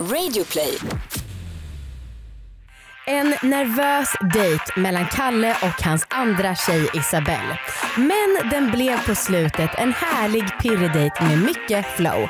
Radioplay. En nervös dejt mellan Kalle och hans andra tjej Isabelle. Men den blev på slutet en härlig pirrig dejt med mycket flow.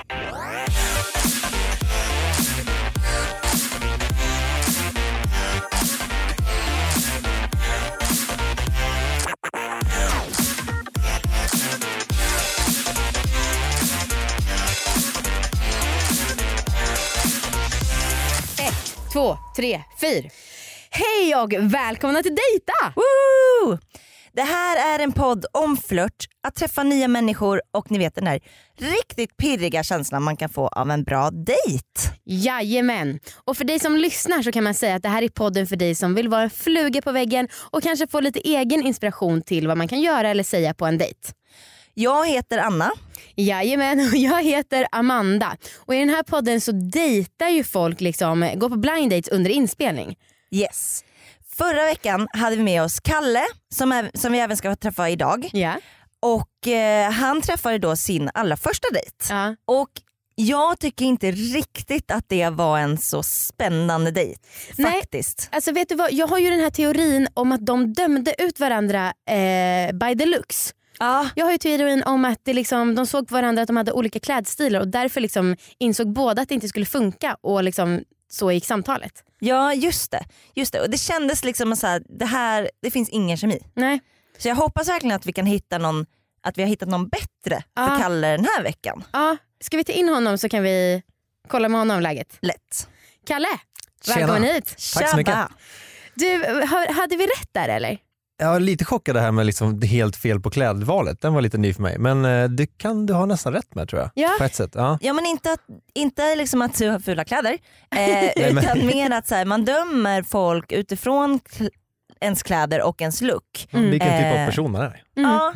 Ett, två, tre, fyra. Hej och välkomna till Dejta! Woo! Det här är en podd om flört, att träffa nya människor och ni vet den där riktigt pirriga känslan man kan få av en bra dejt. Jajamän. Och för dig som lyssnar så kan man säga att det här är podden för dig som vill vara en fluga på väggen och kanske få lite egen inspiration till vad man kan göra eller säga på en dejt. Jag heter Anna. Jajamän, och jag heter Amanda. Och i den här podden så dejtar ju folk går på blind dates under inspelning. Yes. Förra veckan hade vi med oss Kalle som vi även ska träffa idag. Ja. Och han träffade då sin allra första dejt. Ja. Och jag tycker inte riktigt att det var en så spännande dejt. Faktiskt. Nej, alltså vet du vad? Jag har ju den här teorin om att de dömde ut varandra by the looks. Ja. Jag har ju teorin om att de såg på varandra att de hade olika klädstilar och därför insåg båda att det inte skulle funka och så gick samtalet. Ja, just det. Och det kändes så här, det finns ingen kemi. Nej. Så jag hoppas verkligen att vi kan hitta att vi har hittat någon bättre för Kalle den här veckan. Ja, ska vi ta in honom så kan vi kolla med honom läget. Lätt. Kalle, välkommen hit. Tack så mycket. Du, hade vi rätt där eller? Jag var lite chockad det här med det helt fel på klädvalet. Den var lite ny för mig. Men det kan du ha nästan rätt med tror jag. Ja. På ett sätt. Ja, ja men inte att du har fula kläder. Utan mer att man dömer folk utifrån ens kläder och ens look. vilken typ av person man är. Ja.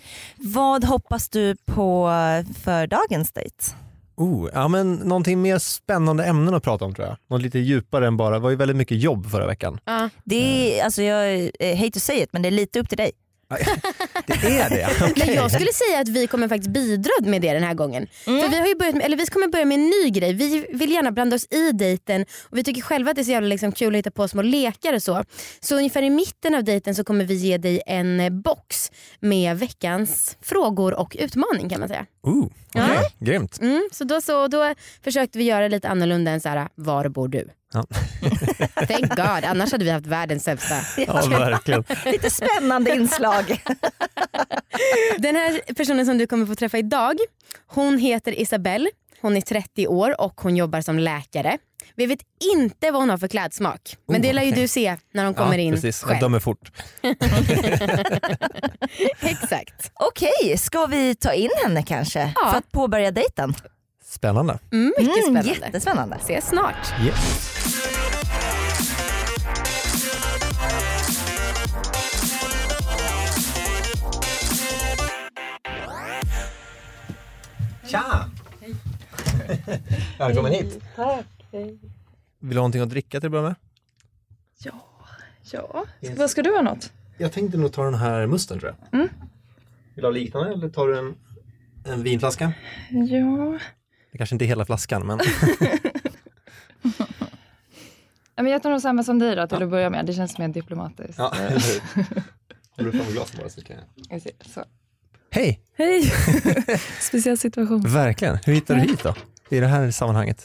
Vad hoppas du på för dagens dejt? Ja, men någonting mer spännande ämnen att prata om tror jag. Något lite djupare än bara. Det var ju väldigt mycket jobb förra veckan. Det är, jag hate to say it, men det är lite upp till dig. Det är det. Okay. Men jag skulle säga att vi kommer faktiskt bidra med det den här gången. För vi har ju vi kommer börja med en ny grej. Vi vill gärna blanda oss i dejten och vi tycker själva att det är så jävla kul att hitta på små lekar och så. Så ungefär i mitten av dejten så kommer vi ge dig en box med veckans frågor och utmaning kan man säga. Okay. Grymt. Så då försökte vi göra lite annorlunda än såhär, var bor du? Ja. Thank God, annars hade vi haft världens sämsta. Ja, verkligen. Lite spännande inslag. Den här personen som du kommer få träffa idag, hon heter Isabelle. Hon är 30 år och hon jobbar som läkare. Vi vet inte vad hon har för klädsmak. Men det lär ju du se när hon kommer in precis. själv. Jag dömer fort. Exakt. Okej, ska vi ta in henne kanske? Ja. För att påbörja dejten? Spännande. Mycket spännande. Jättespännande. Ses snart. Yes. Tja! Hej. Välkommen hit. Tack. Vill du ha någonting att dricka till att börja med? Ja. Vad ska du ha något? Jag tänkte nog ta den här musten tror jag. Vill du ha liknande eller tar du en vinflaska? Ja. Det kanske inte är hela flaskan men... Men jag tar nog samma som dig då till att börja med. Det känns mer diplomatiskt. Ja, eller hur? Håller du fram glasen bara så kan jag... Så. Hej! Hej! Speciell situation. Verkligen. Hur hittar du hit då? I det här sammanhanget?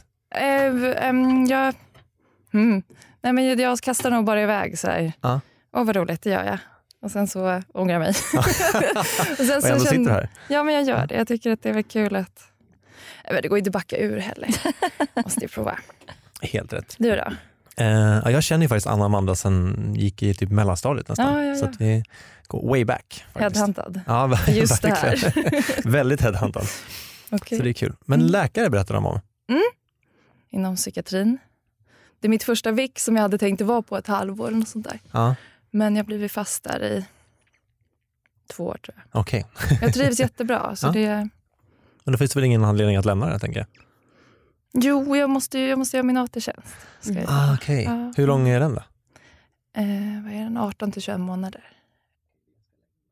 Nej men jag kastar nog bara iväg så här. Ja. Vad roligt, det gör jag. Och sen så ångrar jag mig. Och sen och ändå sitter du här. Ja men jag gör det. Jag tycker att det är väl kul att... Men det går inte backa ur heller. Måste ju prova. Helt rätt. Du då? Jag känner ju faktiskt Anna och Amanda sen gick i typ mellanstadiet nästan. Ja. Så att vi går way back. Headhuntad. Ja, Just det här. verkligen. Väldigt headhuntad. Okay. Så det är kul. Men läkare berättar de om. Inom psykiatrin. Det är mitt första vik som jag hade tänkt vara på ett halvår eller något sånt där. Ja. Men jag blev fast där i 2 år tror jag. Okej. Jag trivs jättebra. Så det... Men då finns det väl ingen anledning att lämna det, tänker jag. Jo, jag måste göra min AT-tjänst. Okej. Ja. Hur lång är den då? Vad är den? 18-21 månader.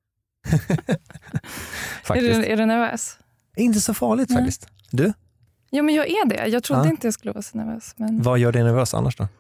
Faktiskt. Är du nervös? Inte så farligt faktiskt. Du? Ja, men jag är det. Jag trodde inte jag skulle vara så nervös. Men... Vad gör dig nervös annars då?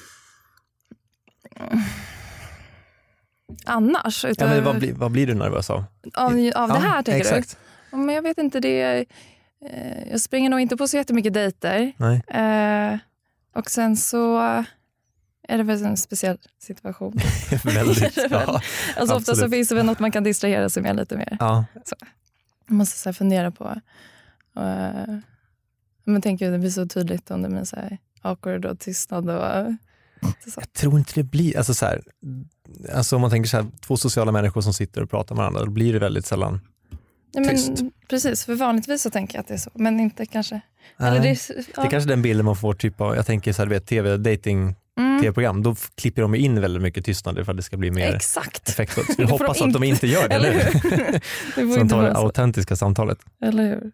Annars? Ja, men vad blir du nervös av? Av det här tänker exakt. du? Men jag vet inte, jag springer nog inte på så jättemycket dejter. Nej. Och sen så är det väl en speciell situation. Väldigt, alltså ofta så finns det väl något man kan distrahera sig med lite mer. Ja. Så. Man måste så här fundera på. Men tänker det blir så tydligt om det blir så här awkward och tystnad och så. Jag tror inte det blir, alltså så här, alltså om man tänker så här, 2 sociala människor som sitter och pratar med varandra, då blir det väldigt sällan tyst. Men, precis, för vanligtvis så tänker jag att det är så, men inte kanske. Nej. Eller Det är kanske den bilden man får typ av, jag tänker så här, vet, tv-program, då klipper de in väldigt mycket tystnader för att det ska bli mer effektfullt. Jag hoppas att de inte gör det, eller hur? Som tar det autentiska samtalet. Eller hur?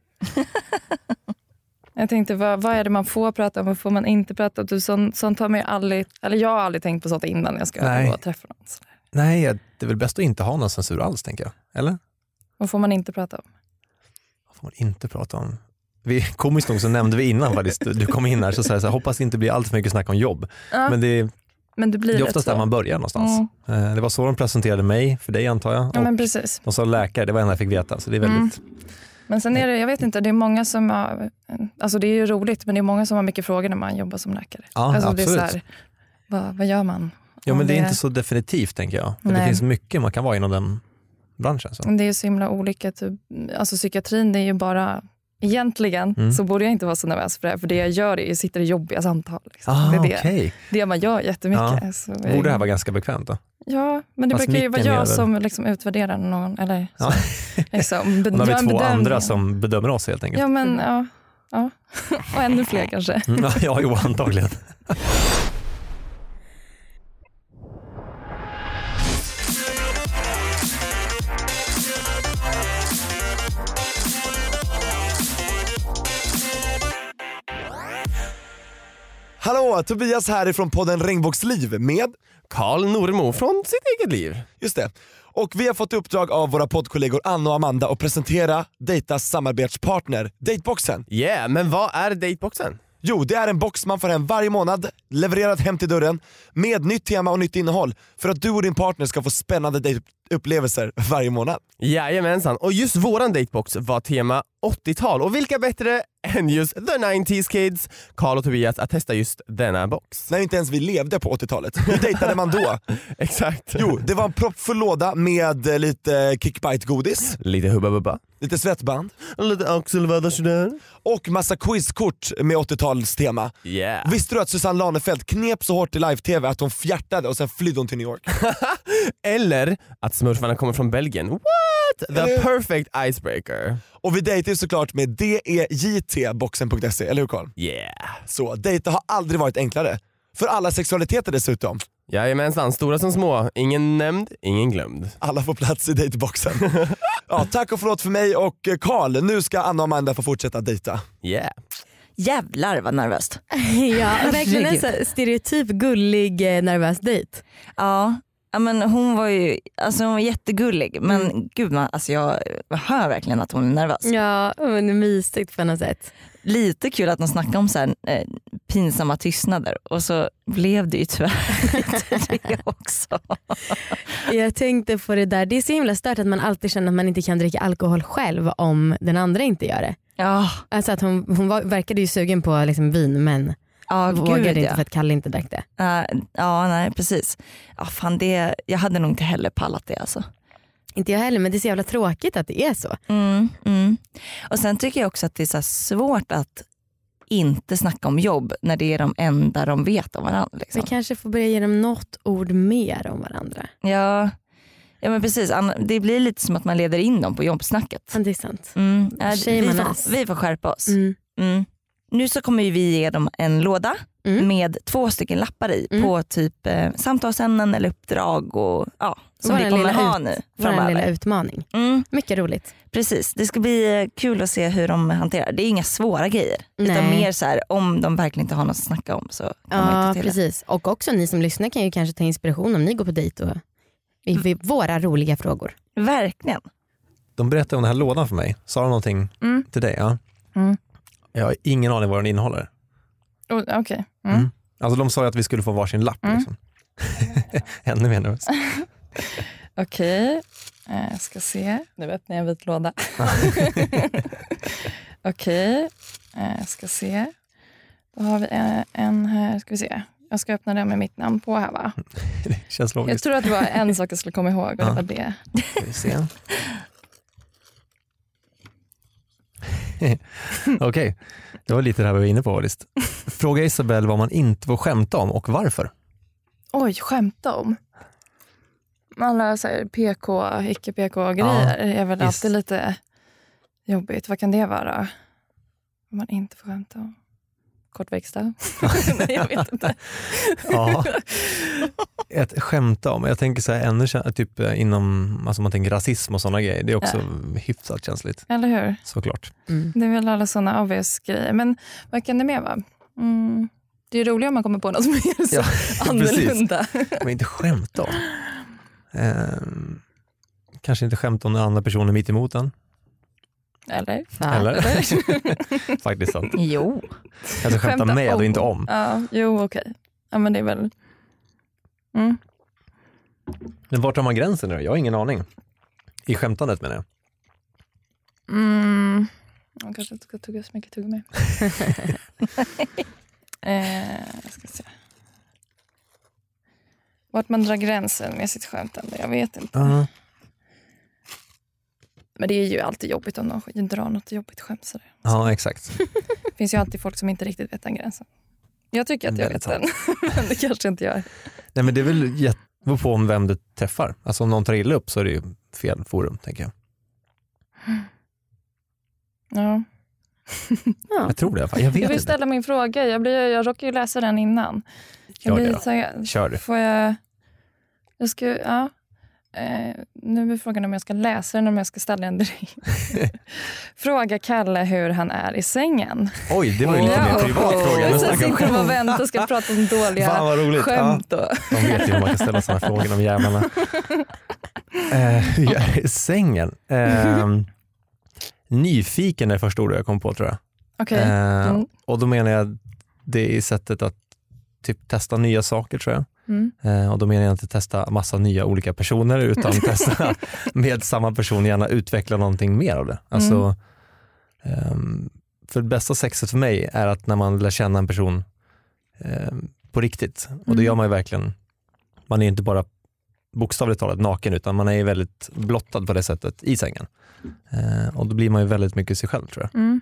Jag tänkte, vad är det man får prata om, vad får man inte prata om? Sånt har man ju aldrig, eller jag har aldrig tänkt på sånt innan jag ska träffa någon. Nej, det är väl bäst att inte ha någon censur alls, tänker jag. Eller? Vad får man inte prata om? Vad får man inte prata om? Komiskt nog så nämnde vi innan faktiskt, du kom in här så säger jag hoppas det inte blir allt för mycket snack om jobb. Ja. Men det blir oftast där man börjar någonstans. Det var så de presenterade mig, för dig antar jag. Ja, men precis. De sa läkare, det var en jag fick veta. Så det är väldigt... Men sen är det, jag vet inte, det är många som har, alltså det är ju roligt, men det är många som har mycket frågor när man jobbar som läkare. Ja, alltså absolut. det är så här, vad gör man? Ja, men det är inte så definitivt, tänker jag. För det finns mycket man kan vara inom den branschen. Så. Det är så himla olika, typ, alltså psykiatrin, det är ju bara, egentligen så borde jag inte vara så nervös för det, för det jag gör är att sitta i jobbiga samtal. Liksom. Det är det man gör jättemycket. Ja. Så borde det här vara ganska bekvämt då? Ja, men det brukar ju vara jag som liksom utvärderar någon, eller så. Liksom, då har vi 2 andra som bedömer oss helt enkelt. Ja, men ja. Och ännu fler kanske. Ja, jo, antagligen. Hallå, Tobias här ifrån podden Regnbågsliv med Karl Normo från sitt eget liv. Just det. Och vi har fått uppdrag av våra poddkollegor Anna och Amanda att presentera Dejtas samarbetspartner Dateboxen. Men vad är Dateboxen? Jo, det är en box man får hem varje månad, levererad hem till dörren, med nytt tema och nytt innehåll för att du och din partner ska få spännande dejtupplevelser varje månad. Jajamensan, och just våran datebox var tema 80-tal. Och vilka bättre än just the 90s kids, Karl och Tobias, att testa just denna box. När inte ens vi levde på 80-talet. Hur dejtade man då? Exakt. Jo, det var en proppfull låda med lite kickbite-godis. Lite hubba bubba. Lite svettband. Lite axelvaddar. Och massa quizkort med 80-talstema. Yeah. Visste du att Susanne Lanefeld knep så hårt i live-tv att hon fjärtade och sen flydde hon till New York? Eller att smurfarna kommer från Belgien. What? The perfect icebreaker. Och vi dejtar såklart med dejtboxen.se, eller hur Carl? Yeah. Så dejta har aldrig varit enklare. För alla sexualiteter dessutom. Jajamensan, stora som små. Ingen nämnd, ingen glömd. Alla får plats i dejtboxen. Ja, tack och förlåt för mig och Carl. Nu ska Anna och Amanda få fortsätta dejta. Yeah. Jävlar vad nervöst. Ja, verkligen en så stereotyp gullig nervös dejt. Ja, men hon var ju hon var jättegullig, men gud jag hör verkligen att hon är nervös. Ja, men det är mysigt på något sätt. Lite kul att de snackade om så här, pinsamma tystnader, och så blev det ju tyvärr det också. Jag tänkte på det där, det är så himla stört att man alltid känner att man inte kan dricka alkohol själv om den andra inte gör det. Ja. Alltså att hon verkade ju sugen på liksom vin, men vågade inte för att Kalle inte drack det. Ja, nej precis. Ja, fan jag hade nog inte heller pallat det alltså. Inte jag heller, men det är så jävla tråkigt att det är så. Och sen tycker jag också att det är så svårt att inte snacka om jobb när det är de enda de vet om varandra. Liksom. Vi kanske får börja ge dem något ord mer om varandra. Ja men precis. Det blir lite som att man leder in dem på jobbsnacket. Ja, det är sant. Vi får skärpa oss. Nu så kommer vi ge dem en låda med 2 stycken lappar i på typ samtalsämnen eller uppdrag och som vi kommer ha nu framöver. Vår lilla utmaning. Mycket roligt. Precis, det ska bli kul att se hur de hanterar. Det är inga svåra grejer. Utan mer så här, om de verkligen inte har något att snacka om så kommer inte till precis. Det. Och också ni som lyssnar kan ju kanske ta inspiration om ni går på dejt och våra roliga frågor. Verkligen. De berättade om den här lådan för mig. Sa de någonting till dig? Ja. Jag har ingen aning vad den innehåller. Okej. Alltså de sa ju att vi skulle få varsin lapp. Liksom. Ännu mer nervös. Okej. Jag ska se. Nu öppnar jag en vit låda. Okej. Jag ska se. Då har vi en här. Ska vi se. Jag ska öppna den med mitt namn på här, va? Det känns logiskt. Jag tror att det var en sak jag skulle komma ihåg. Och det var det. Ska vi se. Okej. Det var lite det här vi var inne på. List. Fråga Isabelle vad man inte får skämta om och varför. Oj, skämta om. Alla så här PK, icke-PK-grejer är väl alltid lite jobbigt. Vad kan det vara? Om man inte får skämta om. Kortväxta? Nej, jag vet inte. Ja. Ett skämta om. Jag tänker så här ännu typ inom, alltså man tänker rasism och sådana grejer. Det är också hyfsat känsligt. Eller hur? Såklart. Det är väl alla sådana obvious grejer. Men vad kan det mer vara? Det är ju roligt om man kommer på något som är så annorlunda. Men inte skämta om. Kanske inte skämta om den andra personen mitt emot en. Eller? Faktiskt sant. Jo. Kanske skämta med och inte om. Ja, jo okej. Ja, men det är väl... Men vart tar man gränsen nu? Jag har ingen aning. I skämtandet menar jag. Jag kanske inte ska tugga så mycket tugga med. Jag ska se. Vart man drar gränsen med sitt skämtande, jag vet inte. Men det är ju alltid jobbigt om någon drar något jobbigt skämt. Ja, exakt. Det finns ju alltid folk som inte riktigt vet den gränsen. Jag tycker att jag vet den, men det kanske inte gör. Nej, men det är väl jättebra på om vem du träffar. Alltså om någon tar illa upp så är det ju fel forum, tänker jag. Ja. Jag tror det. Jag vet vill ställa min fråga. Jag råkar ju läsa den innan. Kör det. Får jag ska, ja. Nu är frågan om jag ska läsa den, om jag ska ställa den direkt. Fråga Kalle hur han är i sängen. Oj, det var ju lite mer privat fråga. Jag sitter och väntar och ska prata om dåliga skämt. Ja. De vet ju hur man kan ställa sådana frågor om jävlarna. Hur jag är i sängen? Nyfiken är det första ordet jag kom på, tror jag. Okay. Och då menar jag det är sättet att typ testa nya saker, tror jag. Och då menar jag inte testa massa nya olika personer, utan testa med samma person, gärna utveckla någonting mer av det. Alltså, för det bästa sexet för mig är att när man lär känna en person på riktigt. Och det gör man ju verkligen. Man är inte bara bokstavligt talat naken, utan man är ju väldigt blottad på det sättet i sängen. Och då blir man ju väldigt mycket sig själv, tror jag.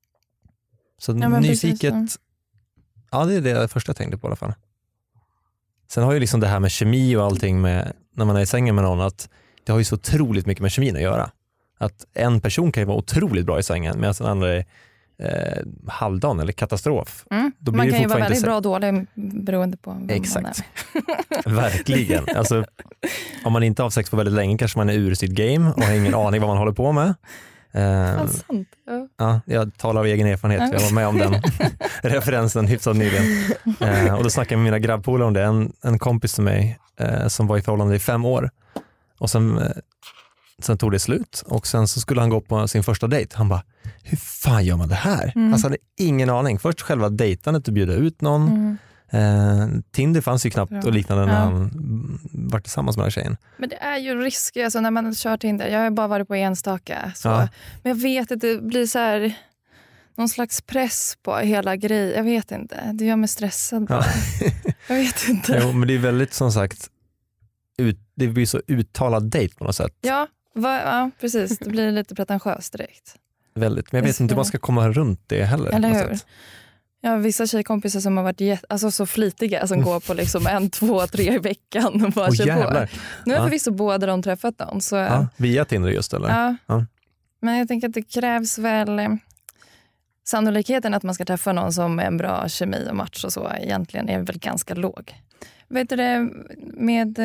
Så nyfiket, ja, det är det första jag tänkte på i alla fall. Sen har ju liksom det här med kemi och allting med, när man är i sängen med någon, att det har ju så otroligt mycket med kemin att göra. Att en person kan ju vara otroligt bra i sängen medan den andra är halvdan eller katastrof. Då blir man kan ju vara väldigt bra och dålig beroende på vad exakt. Man är. Verkligen. Alltså, om man inte har sex på väldigt länge kanske man är ur sitt game och har ingen aning vad man håller på med. Sant. Ja, jag talar av egen erfarenhet, jag var med om den referensen hyfsat nyligen. Och då snackade jag med mina grabbpolare om det. En kompis till mig som var i förhållande i 5 år. Och sen tog det slut. Och sen så skulle han gå på sin första dejt. Han bara, hur fan gör man det här? Alltså hade ingen aning. Först själva dejtandet och bjuda ut någon. Tinder fanns ju knappt och liknande när han var tillsammans med den här tjejen. Men det är ju risk alltså, när man kör Tinder. Jag har bara varit på enstaka. Så. Ja. Men jag vet att det blir så här någon slags press på hela grejen. Jag vet inte. Det gör mig stressad. Ja. Jag vet inte. Jo, men det är väldigt som sagt det blir så uttalad dejt på något sätt. Ja, precis. Det blir lite pretentiöst direkt. Väldigt. Men jag vet inte hur man ska komma runt det heller. Eller hur? Jag har vissa tjejkompisar som har varit så flitiga som går på liksom 1, 2, 3 i veckan och bara kör på. Nu har förvisso båda de träffat någon. Så, via Tinder just eller? Ja. Men jag tänker att det krävs väl sannolikheten att man ska träffa någon som är en bra kemi och match och så egentligen är väl ganska låg. Vet du det med...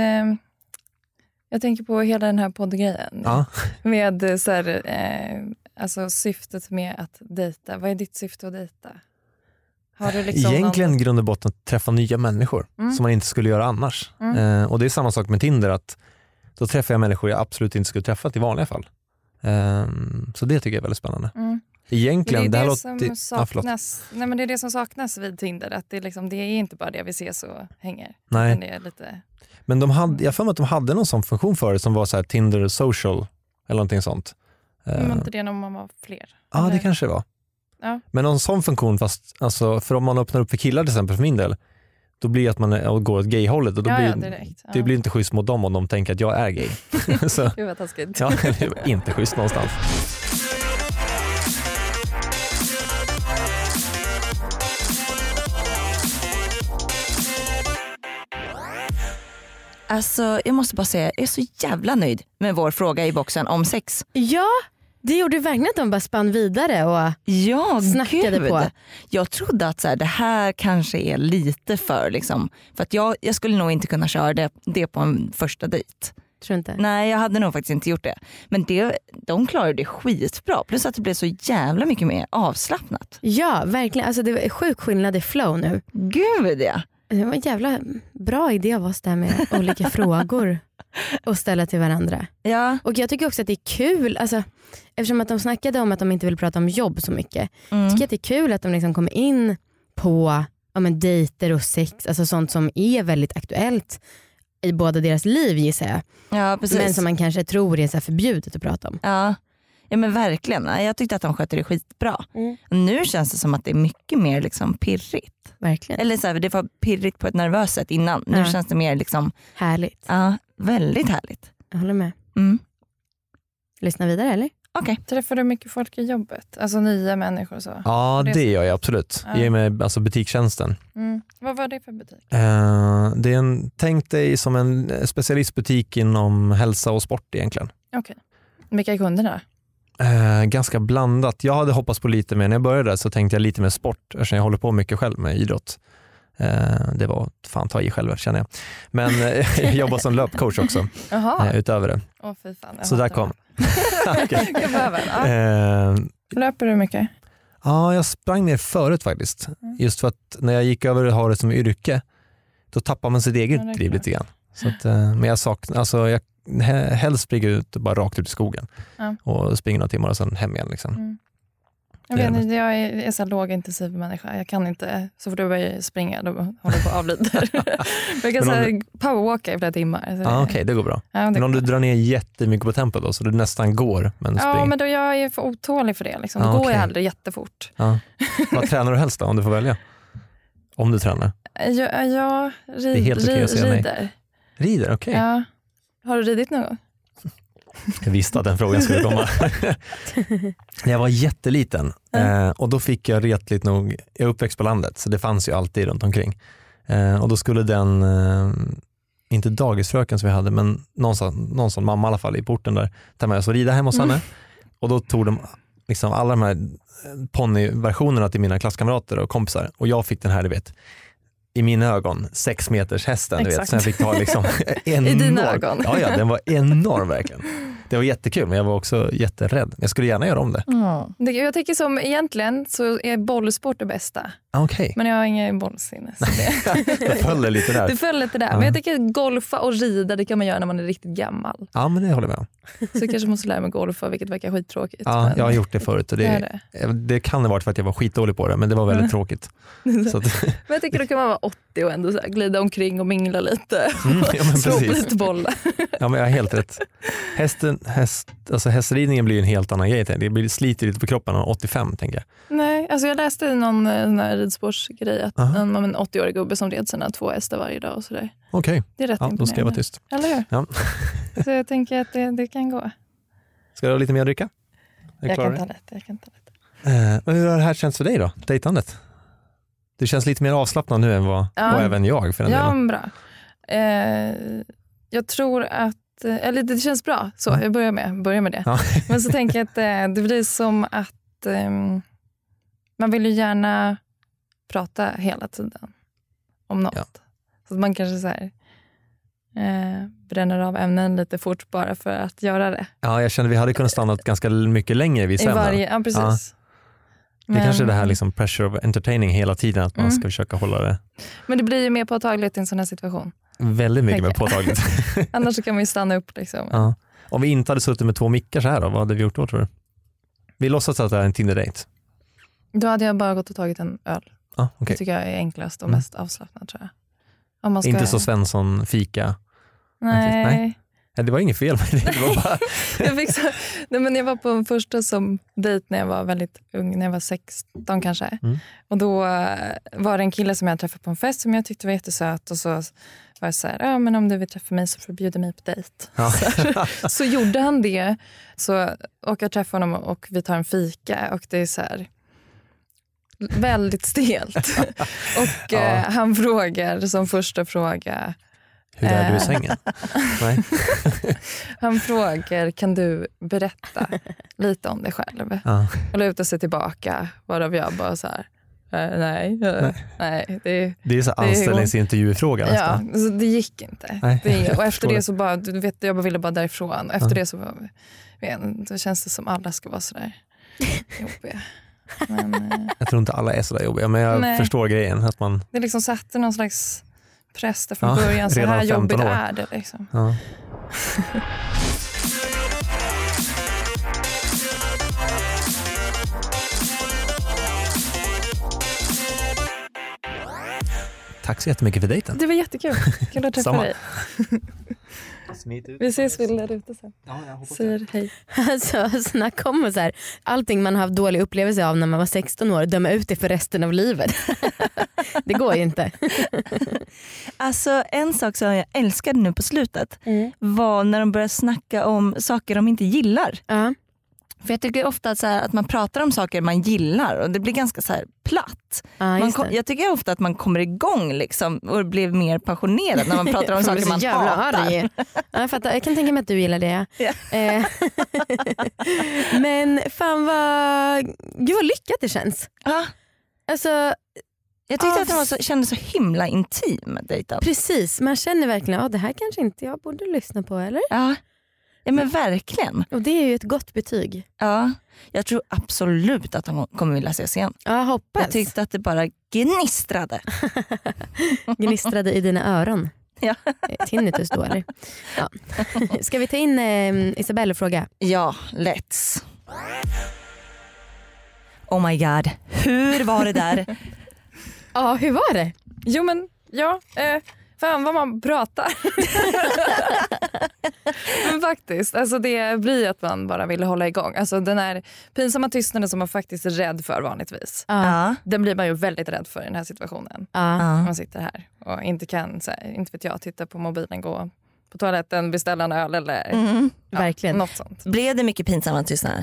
Jag tänker på hela den här poddgrejen. Med så här, alltså syftet med att dejta. Vad är ditt syfte att dejta? Har du liksom egentligen grund och botten att träffa nya människor som man inte skulle göra annars. Och det är samma sak med Tinder, att då träffar jag människor jag absolut inte skulle träffat i vanliga fall. Så det tycker jag är väldigt spännande. Egentligen, det är det det låter... som saknas. Nej, men det är det som saknas vid Tinder. Att det är inte bara det vi ses och hänger. Nej. Det är lite... Men jag får mig att de hade någon sån funktion förut som var så här Tinder social eller någonting sånt. Men inte det när man var fler? Ja, det kanske det var. Ja. Men någon sån funktion, fast alltså, för om man öppnar upp för killar till exempel för min del, då blir det att man går åt gay-hållet och då det blir inte schysst mot dem om de tänker att jag är gay. Så, det var taskigt. Ja, det var inte schysst någonstans. Alltså, jag måste bara säga, jag är så jävla nöjd med vår fråga i boxen om sex. Ja, det gjorde verkligen att de bara spann vidare och snackade på. Jag trodde att så här, det här kanske är lite för liksom, för att jag skulle nog inte kunna köra det på en första dejt. Tror inte. Nej, jag hade nog faktiskt inte gjort det. Men de klarade det skitbra. Plus att det blev så jävla mycket mer avslappnat. Ja, verkligen. Alltså det var sjuk skillnad i flow nu. Gud ja. Det var en jävla bra idé av oss där med olika frågor att ställa till varandra. Ja. Och jag tycker också att det är kul, alltså, eftersom att de snackade om att de inte vill prata om jobb så mycket. Jag tycker att det är kul att de liksom kommer in på dejter och sex, alltså sånt som är väldigt aktuellt i båda deras liv, gissar jag. Ja, precis. Men som man kanske tror är så här förbjudet att prata om. Ja. Ja men verkligen, jag tyckte att de skötte det skitbra. Nu känns det som att det är mycket mer liksom pirrigt. Verkligen. Eller så här, det var pirrigt på ett nervöst sätt innan. Nu känns det mer liksom härligt. Ja, väldigt härligt. Jag håller med. Lyssna vidare eller? Okej. Träffar du mycket folk i jobbet? Alltså nya människor och så? Ja, det gör jag absolut. Jag är med alltså butikstjänsten. Vad var det för butik? Det är tänk dig som en specialistbutik inom hälsa och sport egentligen. Okej. Vilka är kunderna? Ganska blandat. Jag hade hoppats på lite mer. När jag började så tänkte jag lite mer sport eftersom jag håller på mycket själv med idrott. Det var fan ta i själv känner jag. Men jag jobbar som löpcoach också. Utöver det. Fy fan, så där kom. Jag behöver. Löper du mycket? Ja, jag sprang ner förut faktiskt. Just för att när jag gick över att ha det som yrke, då tappar man sitt eget driv lite grann. Så att, men jag saknar, alltså jag helst springer ut bara rakt ut i skogen och springer några timmar och sen hem igen liksom. Jag är så lågintensiv människa. Jag kan inte, så fort du börjar springa då håller jag på att avlida. Jag kan powerwalka i flera timmar. Okej, det går bra. Men om du drar ner jättemycket på tempot då, så du nästan går men springer. Ja, men då jag är för otålig för det. Liksom. Då går jag aldrig jättefort. Vad tränar du helst då, om du får välja? Om du tränar? Jag rider. Rider, okej. Ja. Har du ridit någon gång? Jag visste att den frågan skulle komma. Jag var jätteliten och då fick jag retligt nog, jag är uppväxt på landet så det fanns ju alltid runt omkring. Och då skulle den, inte dagisfröken som vi hade, men någon sån mamma i alla fall i porten där, ta med oss och rida hem hos henne. Och då tog de liksom alla de här ponnyversionerna till mina klasskamrater och kompisar och jag fick den här, du vet, i mina ögon 6 meters hästen, du vet, så jag fick ta liksom enorm. I dina ögon? Ja, den var enorm verkligen. Det var jättekul, men jag var också jätterädd. Jag skulle gärna göra om det. Jag tycker som egentligen så är bollsport det bästa. Okay. Men jag har ingen bollsinne. Så det föll lite där. Det föll lite där. Men jag tycker golfa och rida, det kan man göra när man är riktigt gammal. Ja, men det håller jag med om. Så jag kanske måste lära mig golfa, vilket verkar skittråkigt. Ja, men... jag har gjort det förut. Och det kan ha varit för att jag var skitdålig på det, men det var väldigt tråkigt. Så att... Men jag tycker då kan man vara 80 och ändå så här, glida omkring och mingla lite. Slå på lite bollar. Ja, men jag har helt rätt. Hästridningen blir en helt annan grej. Det sliter lite på kroppen när 85, tänker jag. Nej, alltså jag läste i någon ridsportsgrej att en 80-årig gubbe som red sina 2 hästar varje dag och sådär. Okej. Det är rätt imponerande. Då ska jag vara tyst. Eller hur? Ja. Så jag tänker att det kan gå. Ska du ha lite mer att dricka? Jag kan ta lite. Men hur har det här känts för dig då? Dejtandet? Du känns lite mer avslappnad nu än vad och även jag för den delen. Ja, men bra. Jag tror att eller det känns bra. Så jag börjar med det. Ja. Men så tänker jag att det blir som att man vill ju gärna prata hela tiden om något. Ja. Så att man kanske så här bränner av ämnen lite fort bara för att göra det. Ja, jag kände vi hade kunnat stanna ganska mycket längre vid sen. Ja, precis. Ja. Det är kanske det här liksom pressure of entertaining hela tiden, att man ska försöka hålla det. Men det blir ju mer påtagligt i en sån här situation. Väldigt mycket mer påtagligt. Annars så kan man ju stanna upp liksom. Ja. Om vi inte hade suttit med 2 mickar så här då, vad hade vi gjort då, tror du? Vi låtsas att det är en Tinder-date. Då hade jag bara gått och tagit en öl. Ah, okay. Det tycker jag är enklast och mest avslappnat, tror jag. Om man ska... Inte så Svensson fika? Nej. Det var inget fel med det. Det var bara... jag var på en första som dejt när jag var väldigt ung, när jag var 16 kanske. Och då var det en kille som jag träffade på en fest som jag tyckte var jättesöt. Och så var jag så här, men om du vill träffa mig så får du bjuda mig på dejt. Ja. Så gjorde han det. Och jag träffade honom och vi tar en fika. Och det är så här... väldigt stelt. Och han frågar som första fråga... Hur är du i sängen? Nej. Han frågar, kan du berätta lite om dig själv? Och luta sig tillbaka, varav jag bara så här... Nej. Det är så anställningsintervjufråga nästan. Ja, så det gick inte. Och efter det så bara, du vet, jag ville bara därifrån. Och efter det så då känns det som alla ska vara så där jobbiga. Men, jag tror inte alla är så där jobbiga, men jag förstår grejen. Att man... Det liksom satte någon slags press där från början. Så här jobbigt är det liksom. Ja. Tack så jättemycket för dejten. Det var jättekul. Kul att träffa dig. Vi ses väl där ute sen. Ja, jag hoppas säger hej. Alltså snacka om så här, allting man har haft dålig upplevelse av när man var 16 år, döma ut det för resten av livet. Det går ju inte. Alltså en sak som jag älskade nu på slutet var när de började snacka om saker de inte gillar. För jag tycker ofta att man pratar om saker man gillar och det blir ganska så här platt. Jag tycker ofta att man kommer igång liksom och blir mer passionerad när man pratar om saker man hatar. Jag kan tänka mig att du gillar det. Ja. Men fan vad lyckat det känns. Alltså, jag tyckte att den kändes så himla intim, dejten. Precis, man känner verkligen det här kanske inte jag borde lyssna på, eller? Ja men verkligen. Och det är ju ett gott betyg. Ja, jag tror absolut att de kommer vilja ses igen. Ja, hoppas. Jag tyckte att det bara gnistrade. Gnistrade i dina öron. Ja. Tinnitus då eller? Ja. Ska vi ta in Isabelle och fråga? Ja, let's. Oh my god, hur var det där? Ja, hur var det? Jo men, fan vad man pratar. Men faktiskt, alltså det blir att man bara vill hålla igång. Alltså den här pinsamma tystnaden som man faktiskt är rädd för vanligtvis. Den blir man ju väldigt rädd för i den här situationen. Man sitter här och inte kan, så här, inte vet jag, titta på mobilen, gå på toaletten, beställa en öl eller verkligen. Något sånt. Blev det mycket pinsamma tystnader?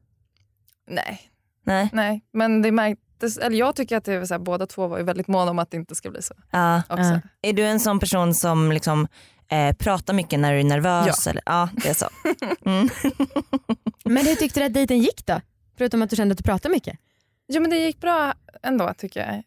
Nej, men det märktes, eller jag tycker att det är så här, båda två var ju väldigt måna om att det inte ska bli så. Är du en sån person som liksom pratar mycket när du är nervös? Ja. Eller? Ja, det är så. Men hur tyckte du att dejten gick då? Förutom att du kände att du pratade mycket. Ja men det gick bra ändå tycker jag.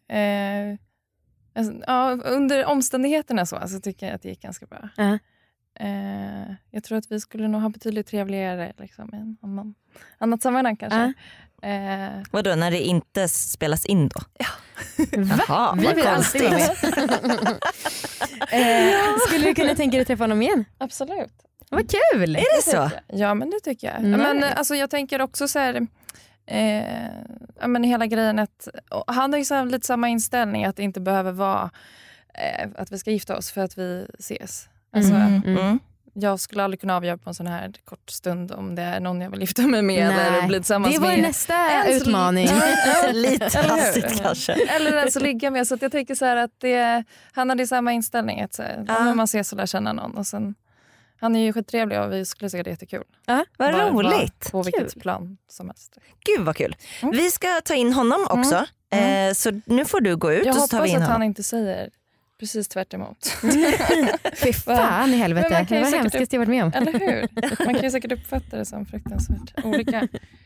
Under omständigheterna så tycker jag att det gick ganska bra. Jag tror att vi skulle nog ha betydligt trevligare liksom, i en annat sammanhang kanske. Vadå, när det inte spelas in då? Ja. Jaha, vi vill alltid vara med. Skulle du kunna tänka dig att träffa honom igen? Absolut. Vad kul! Är det så? Ja men det tycker jag. Men alltså, jag tänker också så här, men hela grejen att han har ju så lite samma inställning att det inte behöver vara att vi ska gifta oss för att vi ses. Alltså, jag skulle aldrig kunna avgöra på en sån här kort stund om det är någon jag vill gifta mig med eller bli tillsammans med. Det var nästa utmaning. Lite hastigt kanske. Eller alltså ligga med. Så att jag tänker så här att han hade samma inställning. Att så här, när man ses så lär känna någon. Och sen, han är ju skittrevlig och vi skulle säga det jättekul. Vad roligt. På vilket plan som helst. Gud vad kul. Vi ska ta in honom också. Så nu får du gå ut. Jag och så tar vi hoppas in att honom. han inte säger precis tvärt emot. Fy fan i helvete. Det var hemskt jag varit med om. Eller hur? Man kan ju säkert uppfatta det som fruktansvärt olika.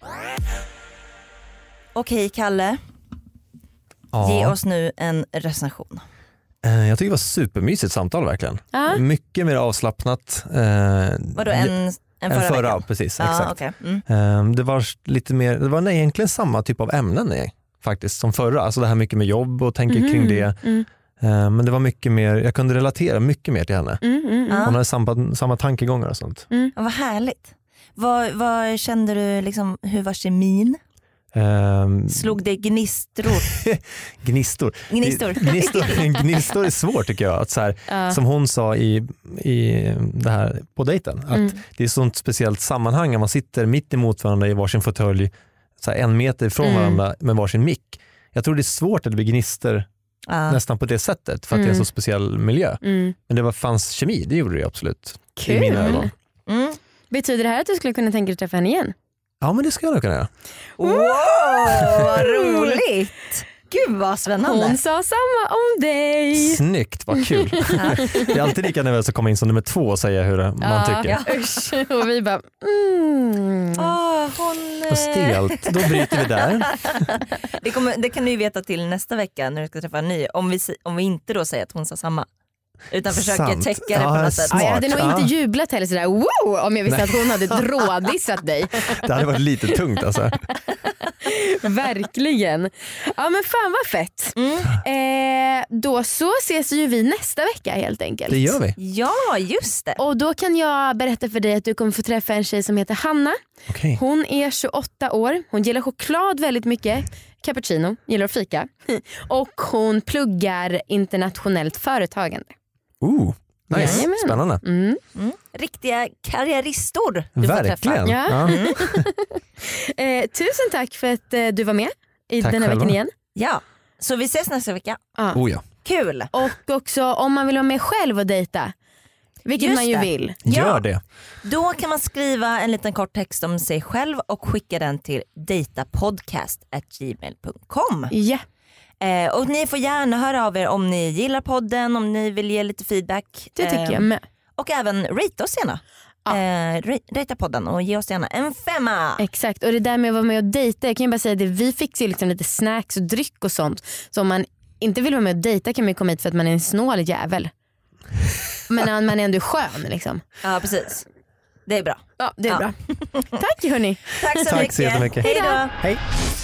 Okej, Kalle. Ge oss nu en recension. Jag tycker det var supermysigt samtal verkligen. Mycket mer avslappnat. Vadå, en förra veckan? Precis, exakt. Okay. Det var lite mer, det var egentligen samma typ av ämnen faktiskt som förra. Alltså det här mycket med jobb och tänka kring det. Men det var mycket mer, jag kunde relatera mycket mer till henne. Hon hade samma tankegångar och sånt. Vad härligt. Vad kände du, liksom, hur var kemin? Slog det gnistor? Gnistor är svårt tycker jag. Att så här, som hon sa i det här på dejten. Att det är ett sånt speciellt sammanhang när man sitter mitt emot varandra i varsin fåtölj, så här 1 meter ifrån varandra med varsin mick. Jag tror det är svårt att det blir gnistor nästan på det sättet för att det är en så speciell miljö. Men det fanns kemi, det gjorde det absolut. Kul. I mina ögon. Betyder det här att du skulle kunna tänka dig att träffa henne igen? Ja, men det ska jag nog kunna göra. Wow, vad roligt! Gud vad spännande. Hon sa samma om dig. Snyggt, vad kul. Det är alltid lika nervöst att komma in som nummer 2 och säga hur man tycker. Ja, usch. Och vi bara Och stelt, då bryter vi där. Det kan du ju veta till nästa vecka när du ska träffa en ny. Om vi inte då säger att hon sa samma. Utan försöker täcka det på något sätt. Jag hade nog inte jublat heller sådär wow om jag visste att hon hade rådissat dig. Det hade varit lite tungt alltså. Verkligen. Ja men fan vad fett. Då så ses ju vi nästa vecka helt enkelt. Det gör vi. Ja just det. Och då kan jag berätta för dig att du kommer få träffa en tjej som heter Hanna. Okay. Hon är 28 år. Hon gillar choklad väldigt mycket. Cappuccino, gillar att fika. Och hon pluggar internationellt företagande. Nice. Spännande. Riktiga karriäristor du får träffa. Ja. Tusen tack för att du var med i tack den här veckan igen. Ja, så vi ses nästa vecka. Ja. Kul. Och också om man vill vara med själv och dejta, vilket man ju vill. Gör det. Då kan man skriva en liten kort text om sig själv och skicka den till datapodcast@gmail.com. Ja. Och ni får gärna höra av er om ni gillar podden, om ni vill ge lite feedback. Det tycker jag med. Och även rate oss gärna. Rata podden och ge oss gärna en 5. Exakt, och det där med att vara med och dejta, jag kan ju bara säga det, vi fixar ju liksom lite snacks och dryck och sånt. Så om man inte vill vara med och dejta kan man ju komma hit för att man är en snål jävel. Men man är ändå skön liksom. Ja precis, det är bra. Ja, det är bra. Tack hörni. Tack så mycket. Tack så jättemycket. Hej då. Hej.